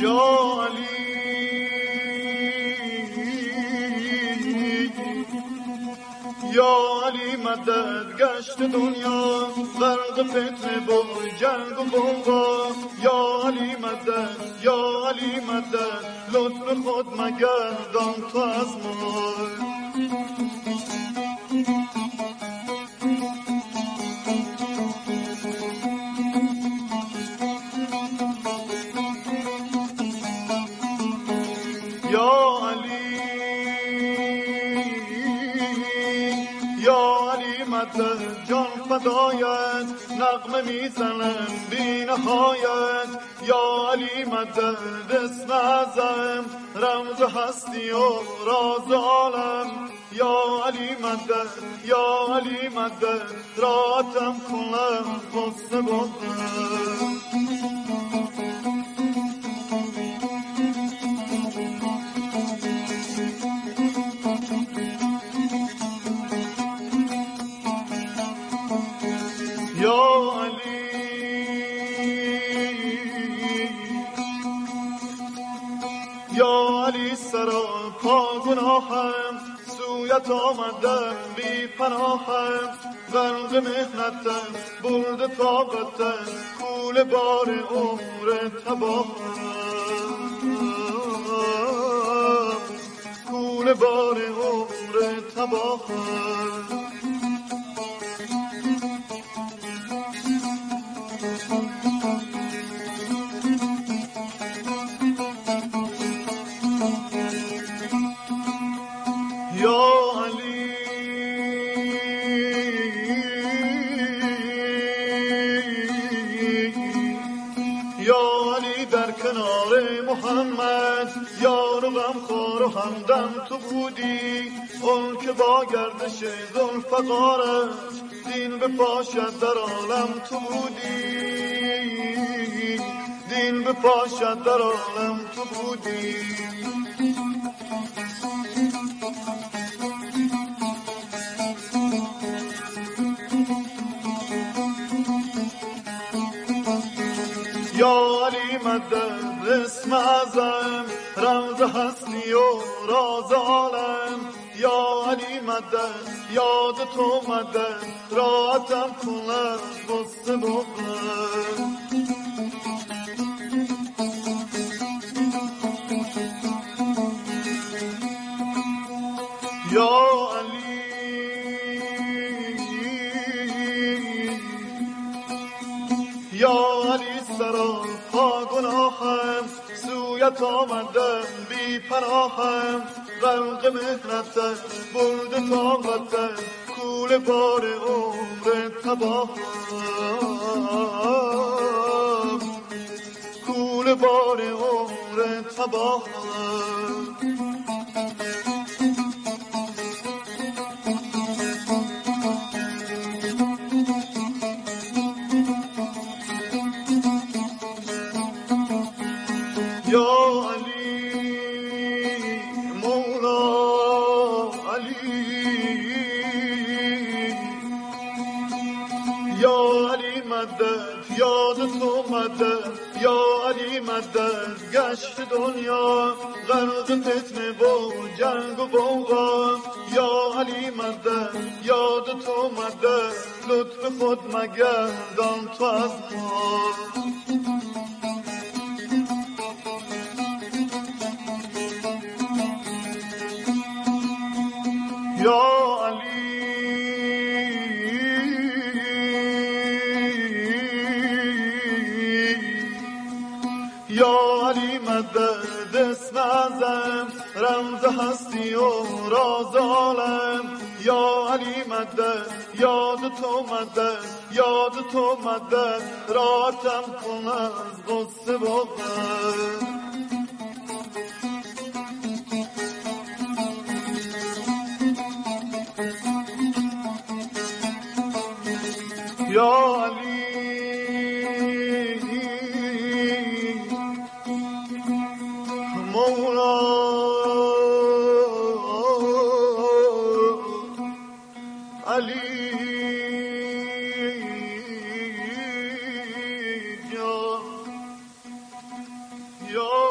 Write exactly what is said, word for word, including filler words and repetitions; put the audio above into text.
یا علی یا علی مدد گشت دنیا غرق فتنه و جنگ و غوغا یا علی مدد یا علی مدد لطف خود مگردان تو از ما یا علی یا علی مدد جان فدایت نغمه میزنم بی نهایت یا علی مدد اسم اعظم رمز هستی و راز عالم یا علی مدد یا علی مدد راتم کنم غصه بکنم یا علی یا علی سراپا گناهم سویت آمدم بی پناهم غرق محنتم برد طاقتم کول بار عمر تباهم کول بار عمر تباهم یا علی یا علی در کنار محمد یار و غمخوار و همدم تو بودی اون که با گردش ذوالفقارش دین بپاشد در عالم تو بودی دین بپاشد در عالم تو بودی یا علی مدد اسم اعظم رمز هستی و راز عالم یا علی مدد یاد تو مدد راحتم کن از غصه بکنم یا علی یا علی سراپا گناهم سویت آمدم بی پناهم غرق محنتم برد طاقتم کول بار عمر تباهم کول بار عمر تباهم یا علی مولا علی یا علی مدد یاد تو مدد یا علی مدد گشت دنیا غرق فتنه و جنگ و غوغا یا علی مدد یاد تو مدد لطف خود مگردان تو از ما یا علی یا علی مدد اسم اعظم رمز هستی و راز عالم یا علی مدد یاد تو مدد یاد تو مدد راتم کن از غصه بکنم یا علی مولا علی جان یا